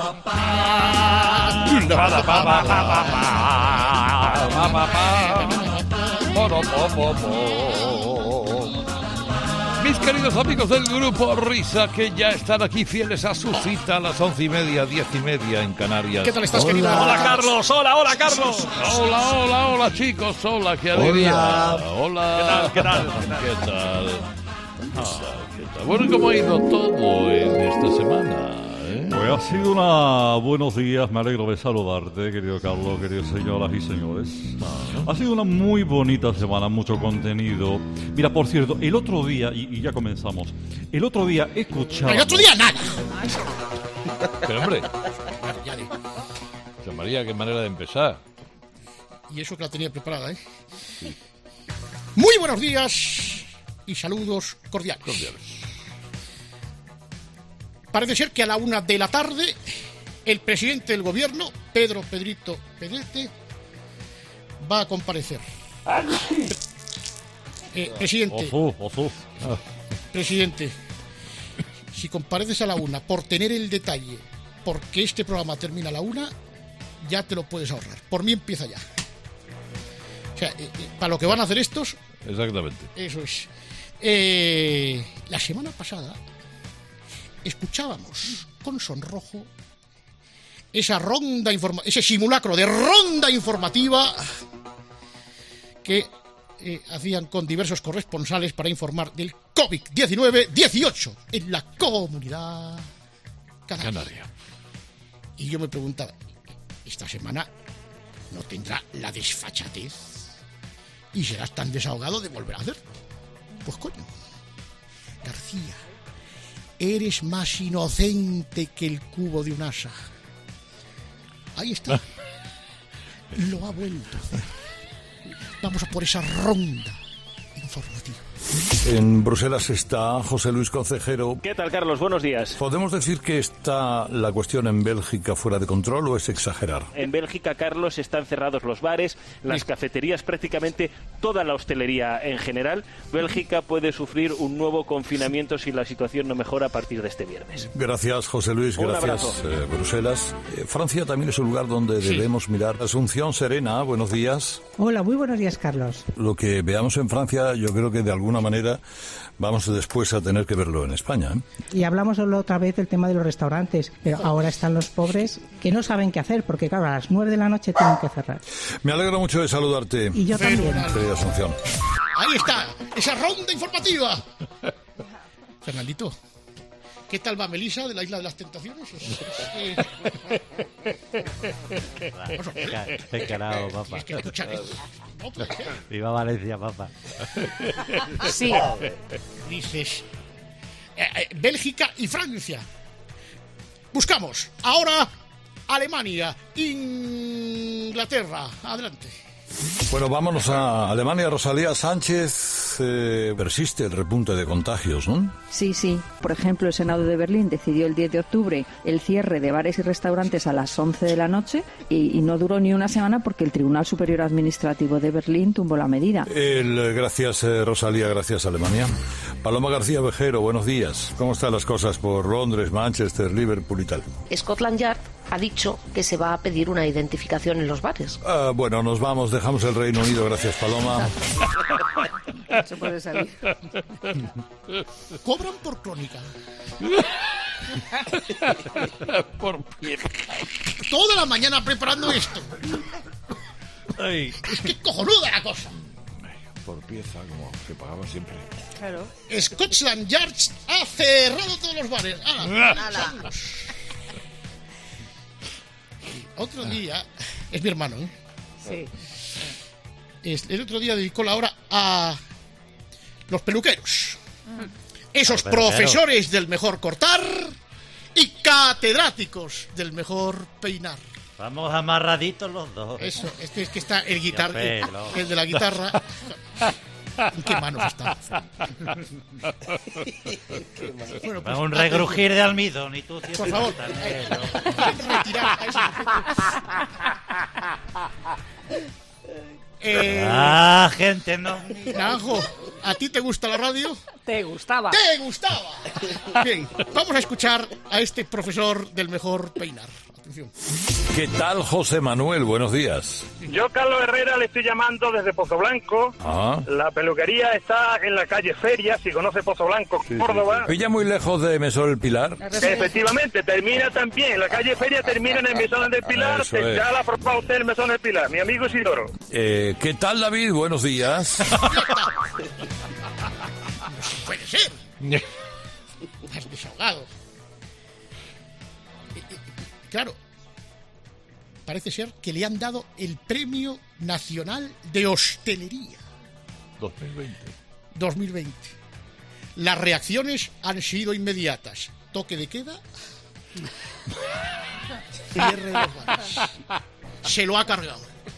Mis queridos amigos del grupo Risa, que ya están aquí fieles a su cita a las 11:30, 10:30 en Canarias. ¿Qué tal estás, querido? Hola, Carlos. Hola, Carlos. Hola, chicos. Hola, qué alegría. Hola. ¿Qué tal? ¿Qué tal? Bueno, ¿cómo ha ido todo en esta semana? Pues ha sido una... Buenos días, me alegro de saludarte, querido Carlos, queridos señoras y señores. Ha sido una muy bonita semana, mucho contenido. Mira, por cierto, el otro día, y ya comenzamos, el otro día escuchaba... El otro día nada. Pero hombre, Ya digo. José María, qué manera de empezar. Y eso que la tenía preparada, ¿eh? Sí. Muy buenos días y saludos cordiales. Parece ser que a la 1 de la tarde el presidente del gobierno, Pedrito Pedrete, va a comparecer. Presidente, presidente, si compareces a la 1 por tener el detalle, porque este programa termina a la 1, ya te lo puedes ahorrar. Por mí empieza ya. O sea, para lo que van a hacer estos... Exactamente. Eso es. La semana pasada escuchábamos con sonrojo ese simulacro de ronda informativa que hacían con diversos corresponsales para informar del COVID-19-18 en la comunidad canaria. Y yo me preguntaba, ¿esta semana no tendrá la desfachatez y serás tan desahogado de volver a hacer? Pues coño, García, eres más inocente que el cubo de un asa. Ahí está. Lo ha vuelto a hacer. Vamos a por esa ronda informativa. En Bruselas está José Luis Concejero. ¿Qué tal, Carlos? Buenos días. ¿Podemos decir que está la cuestión en Bélgica fuera de control o es exagerar? En Bélgica, Carlos, están cerrados los bares, las cafeterías, prácticamente toda la hostelería en general. Bélgica puede sufrir un nuevo confinamiento si la situación no mejora a partir de este viernes. Gracias, José Luis. Gracias, Bruselas. Francia también es un lugar donde debemos mirar. Asunción Serena, buenos días. Hola, muy buenos días, Carlos. Lo que veamos en Francia, yo creo que de alguna manera vamos después a tener que verlo en España, ¿eh? Y hablamos otra vez del tema de los restaurantes, pero ahora están los pobres que no saben qué hacer, porque claro, a las 9 de la noche tienen que cerrar. Me alegro mucho de saludarte. Y yo también. Asunción. Ahí está, esa ronda informativa. Fernandito, ¿qué tal va Melisa de la Isla de las Tentaciones? Qué carajo, papá. Es que escuchar esto. No puede ser. Viva Valencia, papá. Sí. Dices, Bélgica y Francia. Buscamos ahora Alemania, Inglaterra. Adelante. Bueno, vámonos a Alemania. Rosalía Sánchez, persiste el repunte de contagios, ¿no? Sí. Por ejemplo, el Senado de Berlín decidió el 10 de octubre el cierre de bares y restaurantes a las 11 de la noche y no duró ni una semana porque el Tribunal Superior Administrativo de Berlín tumbó la medida. Gracias, Rosalía, gracias, Alemania. Paloma García Vejero, buenos días. ¿Cómo están las cosas por Londres, Manchester, Liverpool y tal? Scotland Yard ha dicho que se va a pedir una identificación en los bares. Bueno, nos vamos, dejamos el Reino Unido, gracias, Paloma. Se puede salir. Cobran por crónica. Por pieza. Toda la mañana preparando esto. Ay. Es que cojonuda la cosa. Por pieza, como se pagaba siempre. Claro. Scotland Yard ha cerrado todos los bares. ¡Hala! Otro día, es mi hermano, ¿eh? Sí. El otro día dedicó la hora a los peluqueros. Esos profesores del mejor cortar y catedráticos del mejor peinar. Vamos amarraditos los dos. Eso, es que está el el de la guitarra. ¿En qué manos está? Bueno, pues, un regrujir de almidón y tú... Por favor, retirar a ese... gente, no... Naranjo, ¿A ti te gusta la radio? Te gustaba. ¡Te gustaba! Bien, vamos a escuchar a este profesor del mejor peinar. Atención. ¿Qué tal, José Manuel? Buenos días. Yo, Carlos Herrera, le estoy llamando desde Pozo Blanco. La peluquería está en la calle Feria, si conoce Pozo Blanco, Córdoba. ¿Pilla muy lejos de Mesón El Pilar? Efectivamente, termina también. La calle Feria termina en el Mesón del Pilar. Eso es. Ya la ha probado usted el Mesón del Pilar, mi amigo Isidoro. ¿Qué tal, David? Buenos días. Puede ser. Has desahogado. Claro, parece ser que le han dado el Premio Nacional de Hostelería 2020. Las reacciones han sido inmediatas. Toque de queda. Cierre de los bares. Se lo ha cargado.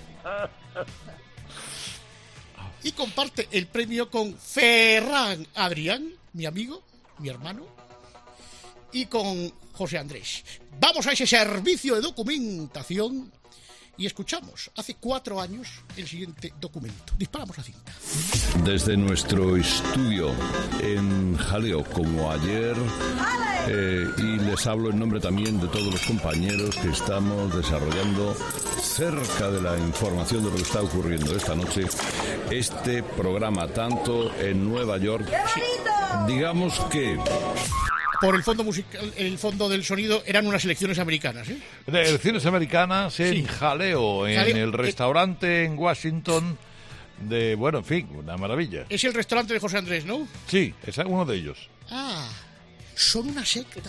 Y comparte el premio con Ferran Adrián, mi amigo, mi hermano, y con José Andrés. Vamos a ese servicio de documentación y escuchamos hace 4 años el siguiente documento. Disparamos la cinta. Desde nuestro estudio en Jaleo, como ayer, y les hablo en nombre también de todos los compañeros que estamos desarrollando cerca de la información de lo que está ocurriendo esta noche, este programa, tanto en Nueva York, digamos que... Por el fondo musical, el fondo del sonido eran unas elecciones americanas, ¿eh? Elecciones americanas en Sí. Jaleo, en el restaurante en Washington de, bueno, en fin, una maravilla. Es el restaurante de José Andrés, ¿no? Sí, es uno de ellos. Ah, son una secta.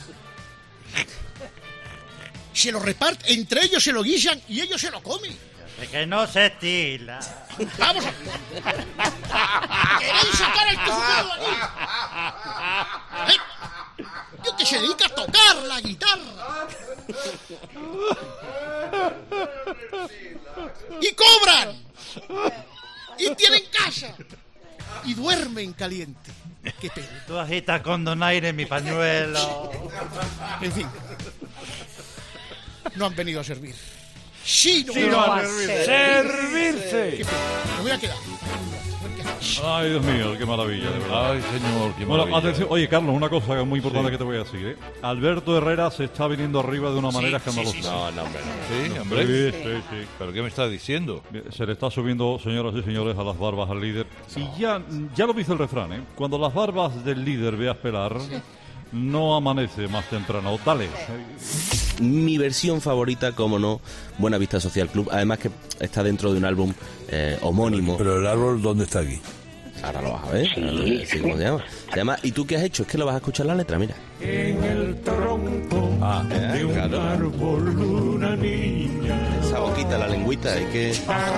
Se lo reparten, entre ellos se lo guisan y ellos se lo comen. De que no se estila. ¡Vamos a... ¿Queréis sacar el tufado aquí? Yo que se dedica a tocar la guitarra. Y cobran. Y tienen casa. Y duermen caliente. Qué pena. Tú agitas con donaire mi pañuelo. En fin. No han venido a servir. Sí, no, a servirse. Qué pena. Me voy a quedar. Ay, Dios mío, qué maravilla, de verdad. Ay, señor, qué Bueno, maravilla. atención. Oye, Carlos, una cosa muy importante que te voy a decir, ¿eh? Alberto Herrera se está viniendo arriba de una manera escandalosa. No, hombre. Sí, hombre. Sí. ¿Pero qué me estás diciendo? Se le está subiendo, señoras y señores, a las barbas al líder. Y ya lo dice el refrán, ¿eh? Cuando las barbas del líder veas pelar, no amanece más temprano. Dale. Mi versión favorita, como no, Buena Vista Social Club, además que está dentro de un álbum homónimo. Pero el árbol, ¿dónde está aquí? Ahora lo vas a ver. Sí, ¿cómo se llama? Se llama ¿Y tú qué has hecho? Es que lo vas a escuchar la letra, mira. En el tronco de un árbol una niña. Esa boquita, la lengüita, hay que...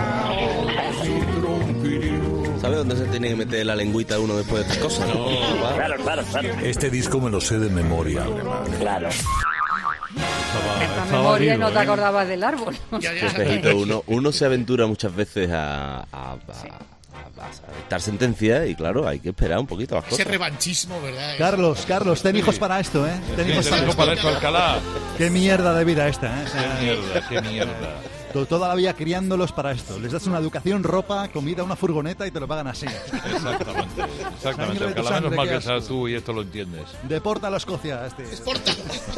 ¿Sabe dónde se tiene que meter la lengüita uno después de estas cosas? ¿No? Claro. Este disco me lo sé de memoria. Claro. Esta memoria y no te acordabas del árbol. Espejito, uno se aventura muchas veces a dictar sentencia y claro, hay que esperar un poquito las cosas. Ese revanchismo, ¿verdad? Carlos, ten hijos para esto, ¿eh? Ten hijos para esto, Alcalá. Qué mierda de vida esta, ¿eh? Qué mierda. Toda la vida criándolos para esto. Les das una educación, ropa, comida, una furgoneta y te lo pagan así. Exactamente. Sangre de tu Alcalá, sangre, menos mal qué que seas asco. tú y esto lo entiendes. Depórtalo a Escocia, Exporta.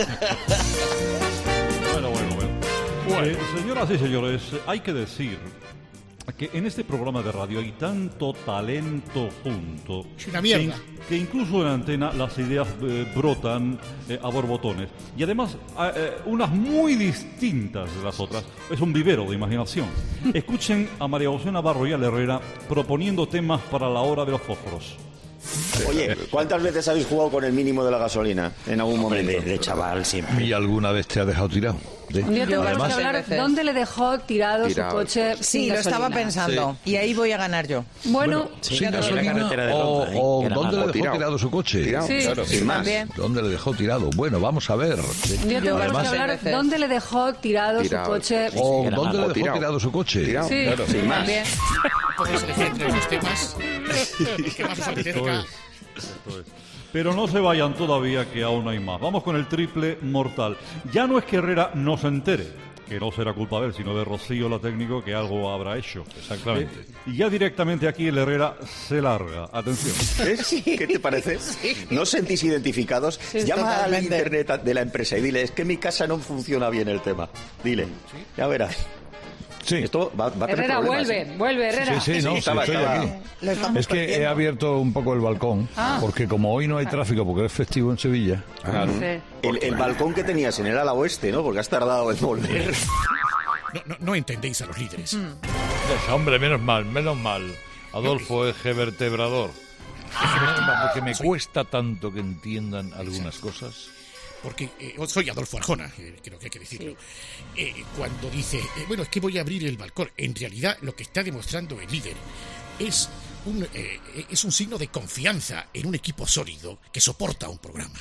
Bueno. Señoras y señores, hay que decir que en este programa de radio hay tanto talento junto Es una mierda. que incluso en antena las ideas brotan a borbotones y además unas muy distintas de las otras. Es un vivero de imaginación. Escuchen a María José Navarro y a Herrera proponiendo temas para la hora de los fósforos. Oye, ¿cuántas veces habéis jugado con el mínimo de la gasolina en algún momento? De chaval siempre. ¿Y alguna vez te ha dejado tirado? Un día tenemos que hablar dónde le dejó tirado su coche. Sí, sin lo estaba gasolina. pensando. Y ahí voy a ganar yo. Bueno, ¿Sin gasolina? ¿O dónde le dejó tirado su coche? Tirado, sí, claro, sin más. También. ¿Dónde le dejó tirado? Bueno, vamos a ver. Un día tenemos que hablar dónde le dejó tirado su coche. ¿O dónde le dejó tirado su coche? Sí, claro, sin más. También. Podéis elegir entre esos temas que más os apetezca. Esto es. Pero no se vayan todavía, que aún hay más. Vamos con el triple mortal. Ya no es que Herrera no se entere, que no será culpa de él, sino de Rocío, la técnico, que algo habrá hecho. Exactamente. Y ya directamente aquí el Herrera se larga. Atención. ¿Qué te parece? ¿No os sentís identificados? Sí, Llama al totalmente. internet de la empresa y dile, es que en mi casa no funciona bien el tema. Dile, ya verás. Sí. Esto va a tener Herrera, problemas, vuelve, Herrera. Sí, no, estaba estoy aquí. Es que he abierto un poco el balcón, porque como hoy no hay tráfico, porque es festivo en Sevilla. Claro. El balcón que tenías en el ala oeste, ¿no? Porque has tardado en volver. No entendéis a los líderes. Hombre, menos mal. Adolfo Eje Vertebrador. Porque me cuesta tanto que entiendan algunas cosas. Porque soy Adolfo Arjona, creo que hay que decirlo. Cuando dice, bueno, es que voy a abrir el balcón, en realidad lo que está demostrando el líder es un signo de confianza en un equipo sólido que soporta un programa.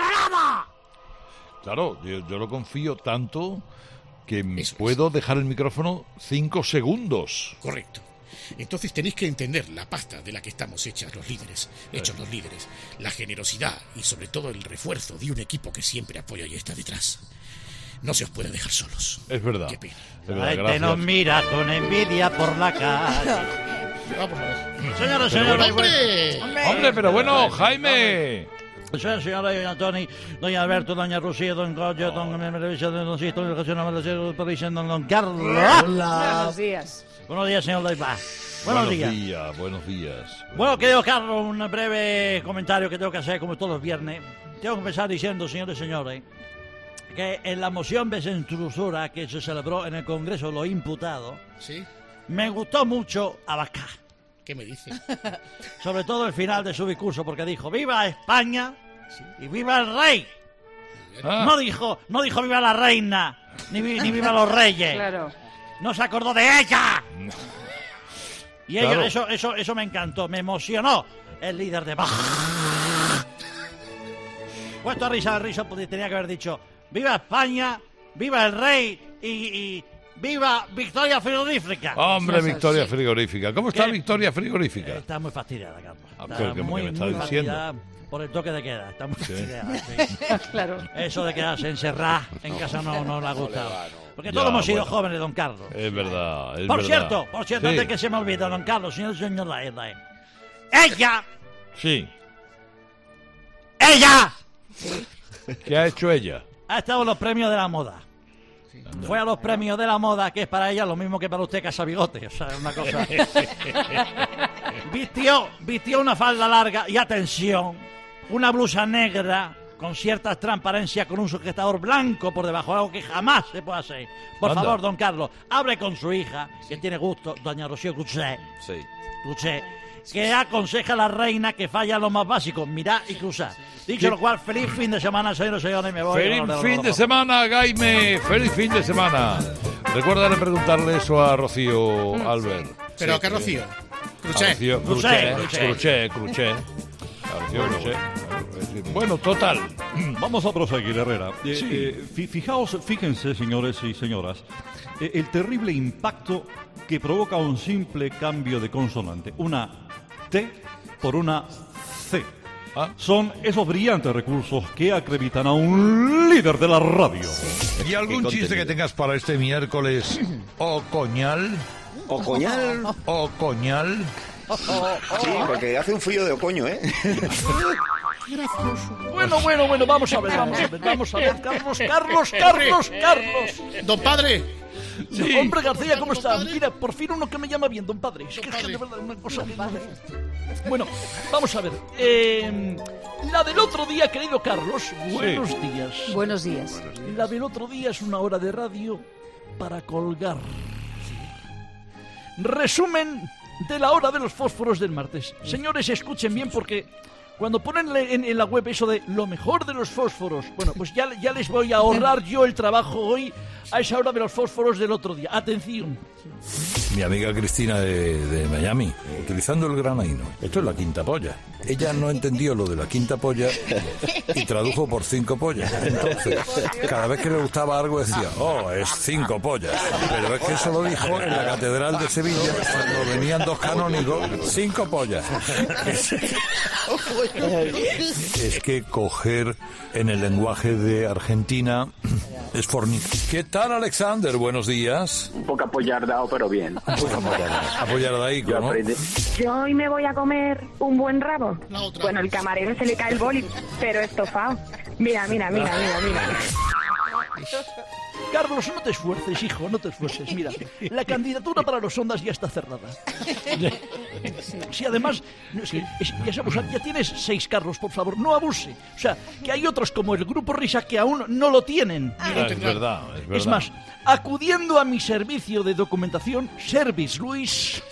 Claro, yo lo confío tanto que puedo dejar el micrófono 5 segundos. Correcto. Entonces tenéis que entender la pasta de la que estamos hechos los líderes, la generosidad y sobre todo el refuerzo de un equipo que siempre apoya y está detrás. No se os puede dejar solos. Es verdad. Qué pena. La gente nos mira con envidia por la calle. Vamos a ver. Señora, ¡Hombre, pero bueno, Jaime! Señora doña Tony, doña Alberto, doña Rocío, don Goyo, don Sisto, don Carlos. Buenos días. Buenos días, señor Leiva. Buenos días. Bueno, querido Carlos, un breve comentario que tengo que hacer como todos los viernes. Tengo que empezar diciendo, señores y señores, que en la moción de censura que se celebró en el Congreso de los Imputados, ¿sí? Me gustó mucho Abascal. ¿Qué me dice? Sobre todo el final de su discurso, porque dijo ¡viva España! Y ¡viva el rey! No dijo ¡viva la reina! Ni viva los reyes. Claro. No se acordó de ella. Y Claro. eso me encantó, me emocionó el líder de Baja. Puesto a risa, porque tenía que haber dicho ¡viva España! ¡Viva el rey! Y ¡viva Victoria Frigorífica! Hombre, Victoria Frigorífica. ¿Cómo está ¿Qué? Victoria Frigorífica? Está muy fastidiada, Carlos. ¿Qué me está diciendo? fastidiada por el toque de queda. Está muy fastidiada. Sí. Claro. Eso de quedarse encerrada en casa no le ha gustado. Porque Ya, todos hemos sido bueno. jóvenes, don Carlos. Es verdad, es Por verdad. cierto, Sí. antes que se me olvide, don Carlos, señor Laird. ¡Ella! Sí. ¡Ella! ¿Qué ha hecho ella? Ha estado en los premios de la moda. Fue a los premios de la moda, que es para ella lo mismo que para usted Casabigote. O sea, es una cosa... Vistió una falda larga y, atención, una blusa negra con ciertas transparencias con un sujetador blanco por debajo, algo que jamás se puede hacer. Por Anda. favor, don Carlos, hable con su hija, que tiene gusto, doña Rocío Cruzet, que aconseja a la reina que falla lo más básico, mirar y cruzar. Dicho lo cual, feliz fin de semana, señores y señores, me voy. Feliz fin de semana, Jaime. Feliz fin de semana. Recuerda preguntarle eso a Rocío Albert. ¿Pero a qué Rocío? Cruché. Cruché. Bueno, total. Vamos a proseguir, Herrera. Sí. Fíjense, señores y señoras, el terrible impacto que provoca un simple cambio de consonante. Una T por una C. Son esos brillantes recursos que acreditan a un líder de la radio. ¿Y algún chiste que tengas para este miércoles? ¿O coñal? ¿O coñal? ¿O coñal? Sí, porque hace un frío de ocoño, ¿eh? Bueno, vamos a ver, Carlos. Don Padre. Sí. Hombre, García, ¿cómo está? Mira, por fin uno que me llama bien, don Padre. Es que de verdad una cosa que... Bueno, vamos a ver. La del otro día, querido Carlos, buenos días. Buenos días. La del otro día es una hora de radio para colgar. Resumen de la hora de los fósforos del martes. Señores, escuchen bien porque cuando ponen en la web eso de lo mejor de los fósforos, bueno, pues ya les voy a ahorrar yo el trabajo hoy a esa hora de los fósforos del otro día. Atención. mi amiga Cristina de Miami, utilizando el granaíno. Esto es la quinta polla. Ella no entendió lo de la quinta polla y tradujo por 5 pollas. Entonces, cada vez que le gustaba algo decía, es 5 pollas. Pero es que eso lo dijo en la Catedral de Sevilla, cuando venían 2 canónigos, 5 pollas. Es que coger en el lenguaje de Argentina es fornicar. ¿Qué tal, Alexander? Buenos días. Un poco apoyardao, pero bien. Apoyardaico, ¿no? Yo hoy me voy a comer un buen rabo. Bueno, el camarero se le cae el boli, pero estofado. Mira. Carlos, no te esfuerces, hijo, no te esfuerces. Mira, la candidatura para los Ondas ya está cerrada. Sí, además, ya tienes 6, Carlos, por favor, no abuse. O sea, que hay otros como el Grupo Risa que aún no lo tienen. Es verdad. Es más, acudiendo a mi servicio de documentación, Service Luis,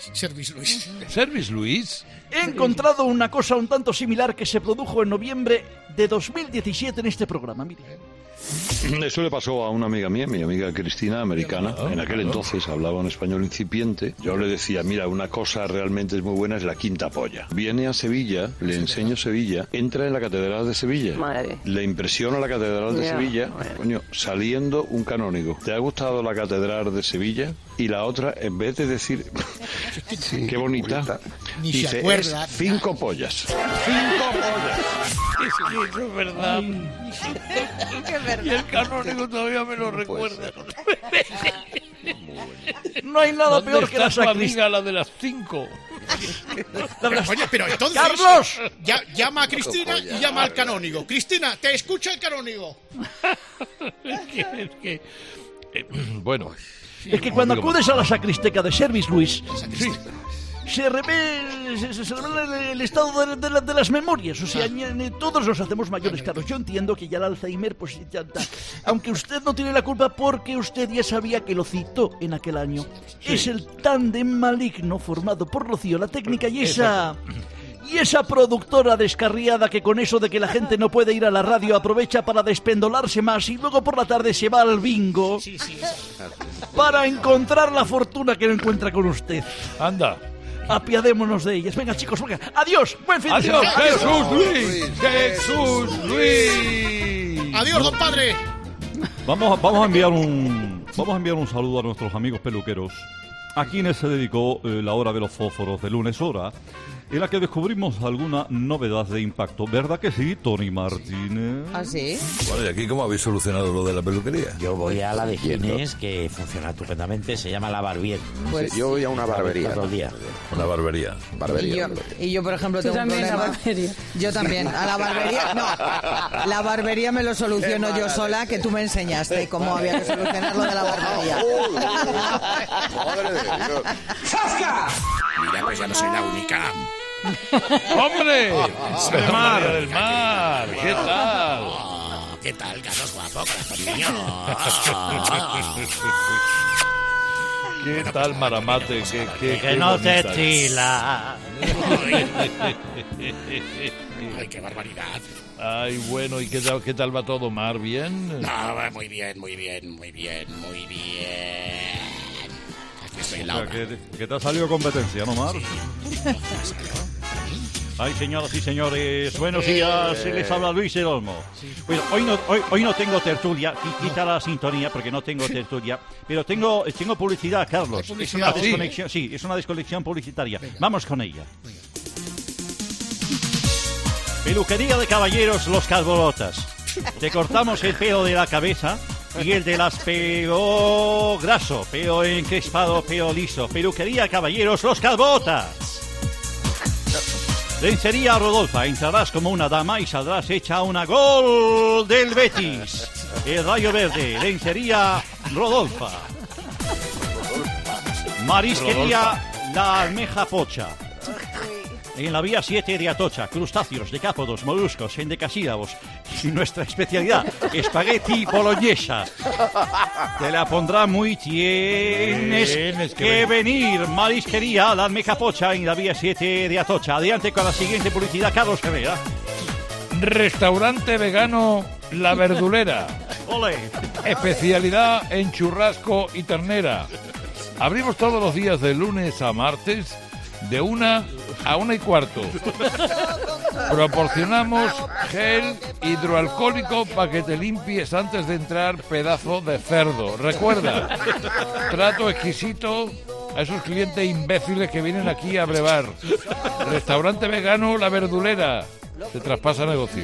he encontrado una cosa un tanto similar que se produjo en noviembre de 2017 en este programa, mire. Eso le pasó a una amiga mía, mi amiga Cristina, americana. En aquel entonces hablaba un español incipiente. Yo le decía, mira, una cosa realmente es muy buena, es la quinta polla. Viene a Sevilla, le enseño Sevilla, entra en la Catedral de Sevilla. Madre. Le impresiona la Catedral de Sevilla. Coño, saliendo un canónigo. ¿Te ha gustado la Catedral de Sevilla? Y la otra, en vez de decir, qué bonita, dice, es 5 pollas. 5 pollas. Eso es verdad. Y el canónigo todavía me lo recuerda. No hay nada peor que la sacristía, la de las 5. Oye, pero entonces... ¡Carlos! Llama a Cristina y llama al canónigo. Cristina, te escucha el canónigo. Bueno... Es que cuando acudes a la sacristeca de Service Luis, se revela el estado de las memorias. O sea, todos nos hacemos mayores, Carlos. Yo entiendo que ya el Alzheimer, pues ya está. Aunque usted no tiene la culpa porque usted ya sabía que lo citó en aquel año. Sí. Es el tándem maligno formado por Rocío, la técnica y esa productora descarriada que con eso de que la gente no puede ir a la radio aprovecha para despendolarse más y luego por la tarde se va al bingo para encontrar la fortuna que no encuentra con usted. Anda. Apiadémonos de ellas. Venga, chicos, venga. Adiós. Buen fin de semana. Jesús Luis. Adiós, don padre. Vamos a enviar un saludo a nuestros amigos peluqueros, a quienes se dedicó la hora de los fósforos de lunes hora, en la que descubrimos alguna novedad de impacto. ¿Verdad que sí, Tony Martínez? ¿Ah, sí? Bueno, ¿y aquí cómo habéis solucionado lo de la peluquería? Yo voy a la de Ginés, que funciona estupendamente, se llama La Barbier. Pues yo voy a una barbería. Todo el día. Una barbería. Y yo, por ejemplo, tengo un problema. Yo también. A la barbería, no. La barbería me lo soluciono yo sola, que tú me enseñaste cómo había que solucionar lo de la barbería. ¡Sasca! Mira, pues ya no soy la única. ¡Hombre! María del Mar, ¿qué tal? ¿Qué tal, Carlos guapo, corazón mío? ¿Qué tal, Maramate? Que no te chila. Ay, qué barbaridad. Ay, bueno, ¿y qué tal va todo, Mar? ¿Bien? No, muy bien. Aquí estoy en la obra. ¿Qué te ha salido competencia, no, Mar? Ay, señoras y señores, buenos días, les habla Luis el Olmo. Bueno, hoy no tengo tertulia, quita la sintonía porque no tengo tertulia, pero tengo publicidad, Carlos. Es una desconexión, sí, es una desconexión publicitaria. Vamos con ella. Peluquería de caballeros Los Calvolotas. Te cortamos el pelo de la cabeza y el de las pelo graso, pelo encrespado, pelo liso. Peluquería caballeros Los Calvolotas. Lencería Rodolfa, entrarás como una dama y saldrás hecha una gol del Betis. El Rayo Verde, Lencería Rodolfa. Marisquería La Almeja Pocha. En la vía 7 de Atocha, crustáceos, decápodos, moluscos, endecasílabos. Y nuestra especialidad, espagueti boloñesa. Te la pondrá muy tienes que venir. Marisquería La Almeja Pocha en la vía 7 de Atocha. Adelante con la siguiente publicidad, Carlos Herrera. Restaurante vegano La Verdulera. Ole. Especialidad en churrasco y ternera. Abrimos todos los días de lunes a martes de 1 a 1:15. Proporcionamos gel hidroalcohólico para que te limpies antes de entrar, pedazo de cerdo. Recuerda, trato exquisito a esos clientes imbéciles que vienen aquí a brevar. Restaurante vegano La Verdulera. Se traspasa negocio.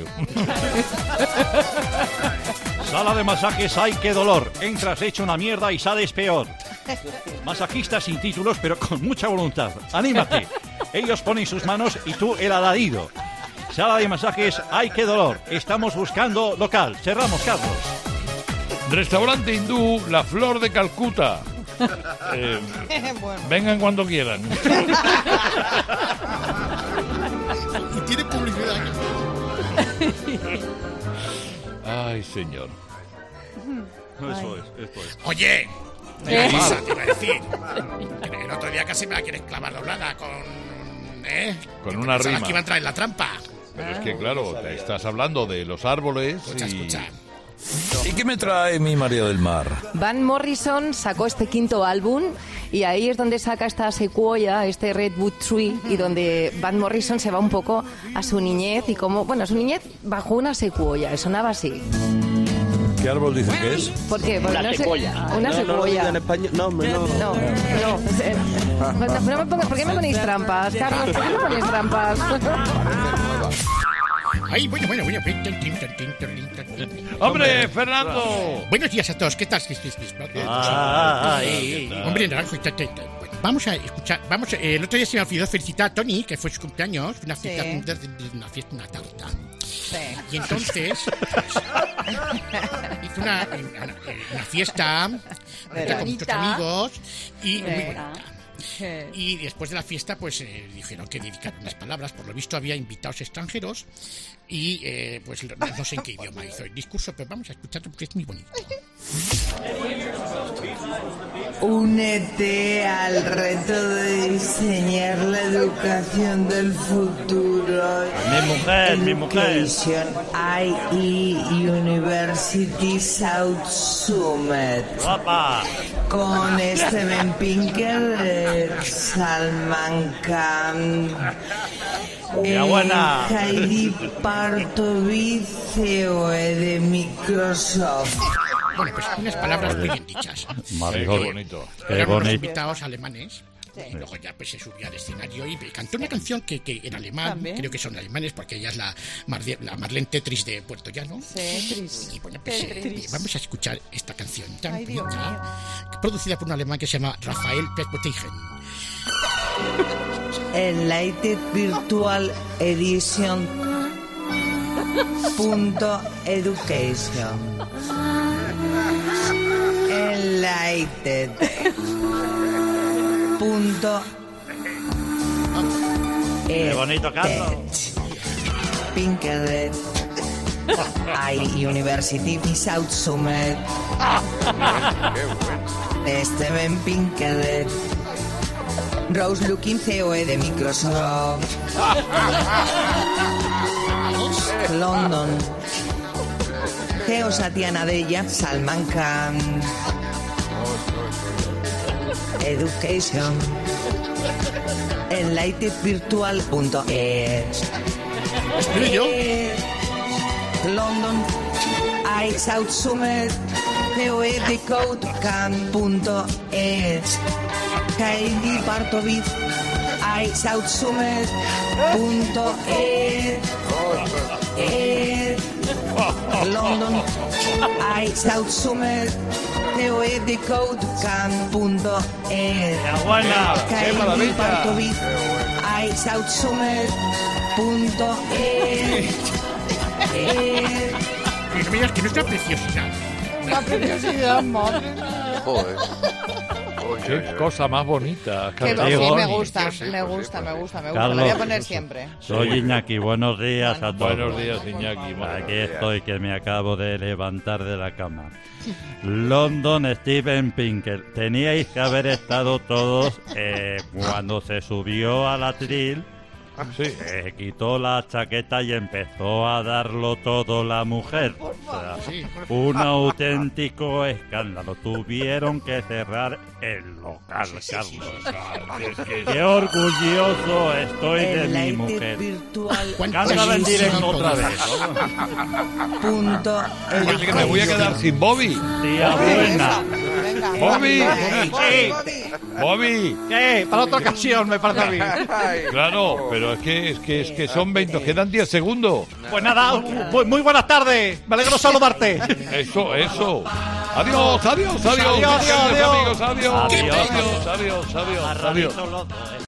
Sala de masajes Ay Qué Dolor. Entras hecho una mierda y sales peor. Masajistas sin títulos pero con mucha voluntad. ¡Anímate! Ellos ponen sus manos y tú el alarido. Sala de masajes Ay Qué Dolor. Estamos buscando local. Cerramos, Carlos. Restaurante hindú La Flor de Calcuta. Bueno. Vengan cuando quieran. Y tiene publicidad. Ay, señor. Eso es. Oye, te iba a decir. El otro día casi me la quieres clavar doblada con... Con una rima. Aquí va a entrar en la trampa. Pero es que, claro, te estás hablando de los árboles Escucha. ¿Y qué me trae mi María del Mar? Van Morrison sacó este 5º álbum y ahí es donde saca esta secuoya, este Redwood Tree, y donde Van Morrison se va un poco a su niñez y como, bueno, su niñez bajo una secuoya, sonaba así. ¿Qué árbol dice que es? ¿Por qué? Porque Una secuoya. Una secuoya. No, en español. No, hombre, no. No. ¿Por qué me ponéis trampas, Carlos? ¿Por qué me ponéis trampas? Ay, bueno. ¡Hombre, Fernando! Buenos días a todos, ¿qué tal? Hombre, Naranjo, vamos a escuchar, el otro día se me olvidó felicitar a Tony, que fue su cumpleaños, una fiesta, una tarta. Sí. Y entonces hizo una fiesta con muchos amigos y muy bonita. Y después de la fiesta pues dijeron que dedicaron unas palabras. Por lo visto había invitados extranjeros y pues no sé en qué idioma hizo el discurso, pero vamos a escucharlo porque es muy bonito. Únete al reto de diseñar la educación del futuro. Mi mujer. Education IE University South Summit. ¡Guapa! Con Steven Pinker, Salman Khan, Heidi Partovi, CEO de Microsoft. Bueno, pues unas palabras muy bien dichas. Qué bonito. Eran unos invitados alemanes. Y luego ya pues se subió al escenario y cantó una canción que en alemán, ¿también? Creo que son alemanes porque ella es la Marlene Tetris de Puerto Llano. Tetris. Y bueno, pues vamos a escuchar esta canción tan bonita, producida por un alemán que se llama Rafael Perpotegen. Enlighted Virtual Edition .education. Enlighted Qué bonito, Carlos. Pinkerhead University South Summit. Steven Pinkerhead, Rose Looking, COE de Microsoft. London, Geo Satya Nadella, Salman Khan. Education. Enlightedvirtual.es. London, South Summit, COE Decode Can.es. Heidi Partovic, South Summit.es. London, South Summit, COE Decode Can.es. Heidi Partovic, South Summit.es. Mira, que no es una preciosidad. La preciosidad, madre. Joder. Qué cosa más bonita. Sí, me gusta. Carlos, la voy a poner siempre. Soy Iñaki, buenos días a todos. Buenos días, Iñaki. Aquí estoy, que me acabo de levantar de la cama. London, Steven Pinker. Teníais que haber estado todos cuando se subió al atril Sí. Se quitó la chaqueta y empezó a darlo todo la mujer. O sea, un auténtico escándalo. Tuvieron que cerrar el local, Carlos. Qué orgulloso estoy de mi mujer. Cántala en directo otra vez. Punto. Oye, que me voy a quedar sin Bobby. Tía buena. Bobby. Bobby. ¿Qué? Para otra ocasión, me parece a mí. Claro, pero es que son 20, nos quedan 10 segundos. Pues nada, muy buenas tardes. Me alegro saludarte. Eso. Adiós, amigos, adiós. Adiós. Adiós.